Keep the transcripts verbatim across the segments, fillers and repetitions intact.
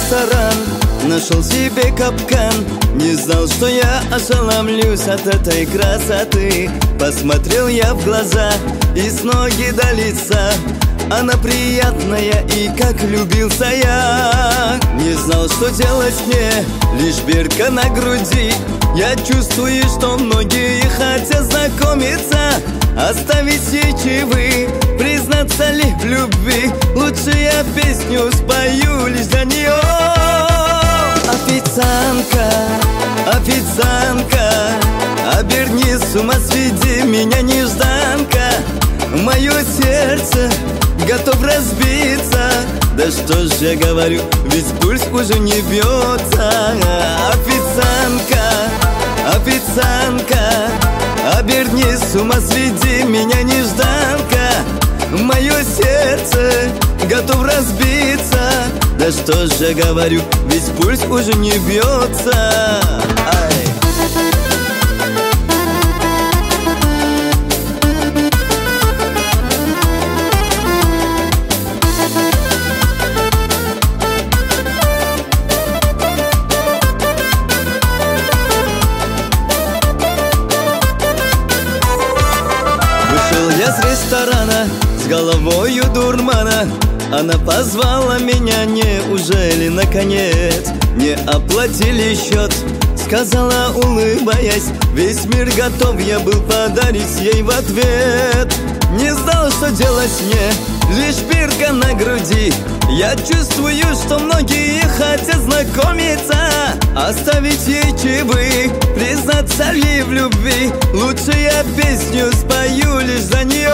ресторан, нашел себе капкан. Не знал, что я ошеломлюсь от этой красоты. Посмотрел я в глаза и с ноги до лица. Она приятная, и как влюбился я. Не знал, что делать мне, лишь бирка на груди. Я чувствую, что многие хотят знакомиться, оставить ей чаевые, признаться ли в любви. Лучше я песню спою лишь для нее. Официантка, официантка, обернись, с ума сведи меня, нежданка. Мое сердце готов разбиться. Да что ж я говорю, ведь пульс уже не бьется. Официантка, официантка, обернись, с ума сведи меня, нежданка. Мое сердце готов разбиться. Да что ж я говорю, ведь пульс уже не бьется. Ай. Я с ресторана, с головою дурмана. Она позвала меня, неужели наконец не оплатили счет? Сказала, улыбаясь, весь мир готов я был подарить ей в ответ. Не знал, что делать мне, лишь бирка на груди. Я чувствую, что многие хотят знакомиться, оставить ей чаевые, признаться ли в любви. Лучше я песню спою лишь за нее.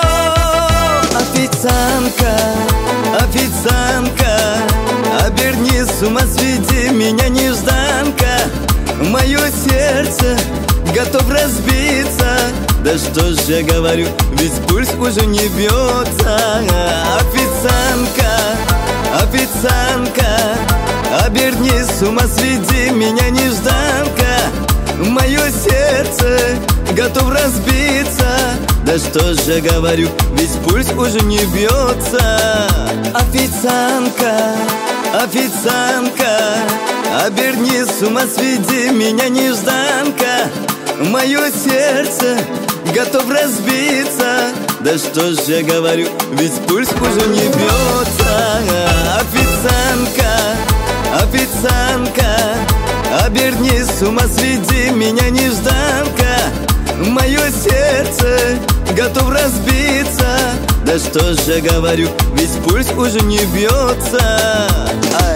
Официантка, официантка, обернись, с ума сведи меня, нежданка. Мое сердце готов разбиться. Да что ж я говорю, ведь пульс уже не бьется. Официантка, официантка, обернись, с ума сведи меня, нежданка. Мое сердце готов разбиться. Да что ж я говорю, ведь пульс уже не бьется. Официантка, официантка, обернись, с ума сведи меня, нежданка. Мое сердце готов разбиться. Да что ж я говорю, ведь пульс уже не бьется. Официантка, официантка, обернись, с ума сведи меня, нежданка. Мое сердце готов разбиться. Да что ж я говорю, ведь пульс уже не бьется. Ай.